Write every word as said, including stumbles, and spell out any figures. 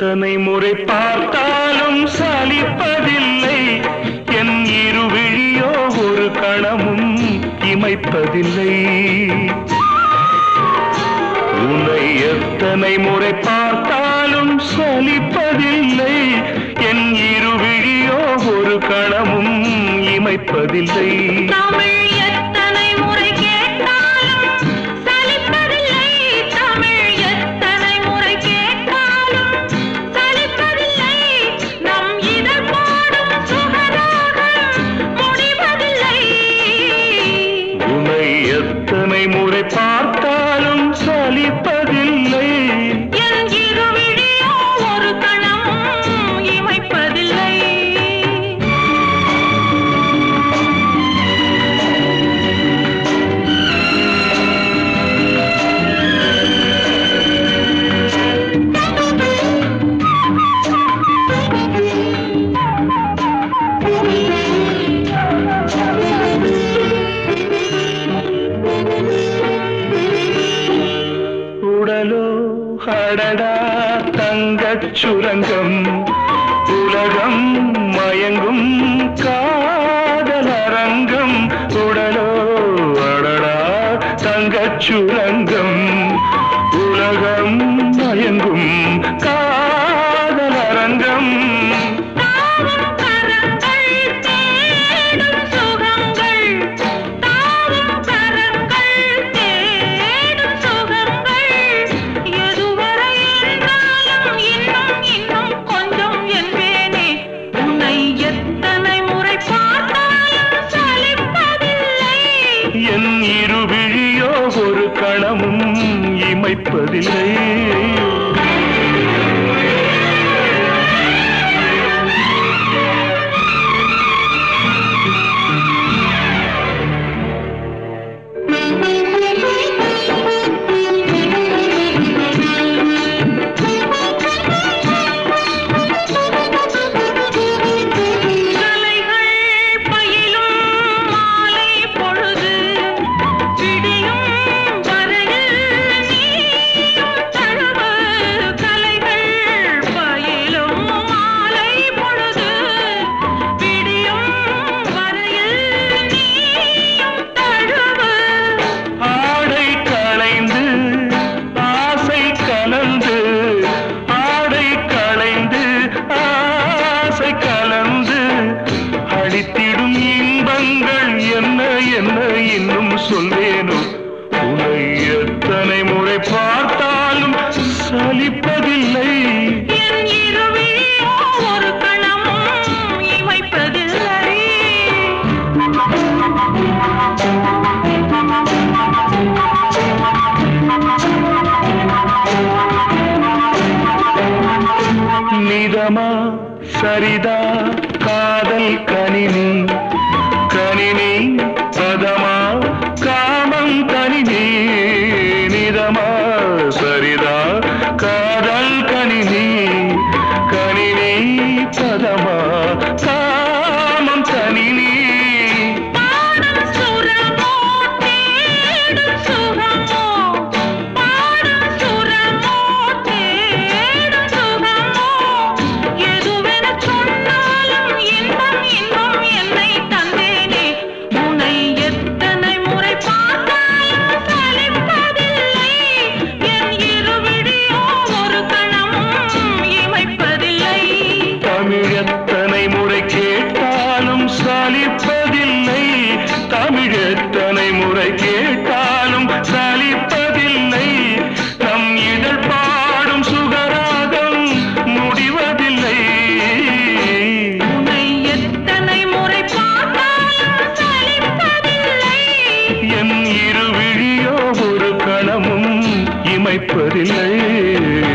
எத்தனை முறை பார்த்தாலும் சலிப்பதில்லை என் இருவிழியோ ஒரு கணமும் இமைப்பதில்லை உன்னை எத்தனை முறை பார்த்தாலும் சலிப்பதில்லை என் இருவிழியோ ஒரு கணமும் இமைப்பதில்லை எத்தனை முறை பார்த்தாலும் சலிப்பதில்லை என் இருவிழியோ ஒரு கணமும் இமைப்பதில்லை உடலோ அடடா தங்கச் சுரங்கம் உலகம் மயங்கும் காதலரங்கம் உடலோ அடடா தங்கச் சுரங்கம் உலகம் மயங்கும் காதலரங்கம் என் இருவிழியோ ஒரு கணமும் இமைப்பதில்லை அளித்திடும் இன்பங்கள் என்ன என்ன இன்னும் சொல்வேனோ உன்னை எத்தனை முறை பார்த்தாலும் சலிப்பதில்லை என் இருவிழியோ ஒரு கணமும் இமைப்பதில்லை நிதமா சரிதா காதல் கணினி கணினி பதமா காமம் கணினி நிதமா சரிதா காதல் கணினி கணினி பதமா காமம் கணினி எத்தனை முறை கேட்டாலும் சலிப்பதில்லை தமிழ் எத்தனை முறை கேட்டாலும் சலிப்பதில்லை நம் இதழ் பாடும் சுகராகம் முடிவதில்லை உன்னை எத்தனை முறை பார்த்தாலும் சலிப்பதில்லை என் இருவிழியோ ஒரு கணமும் இமைப்பதில்லை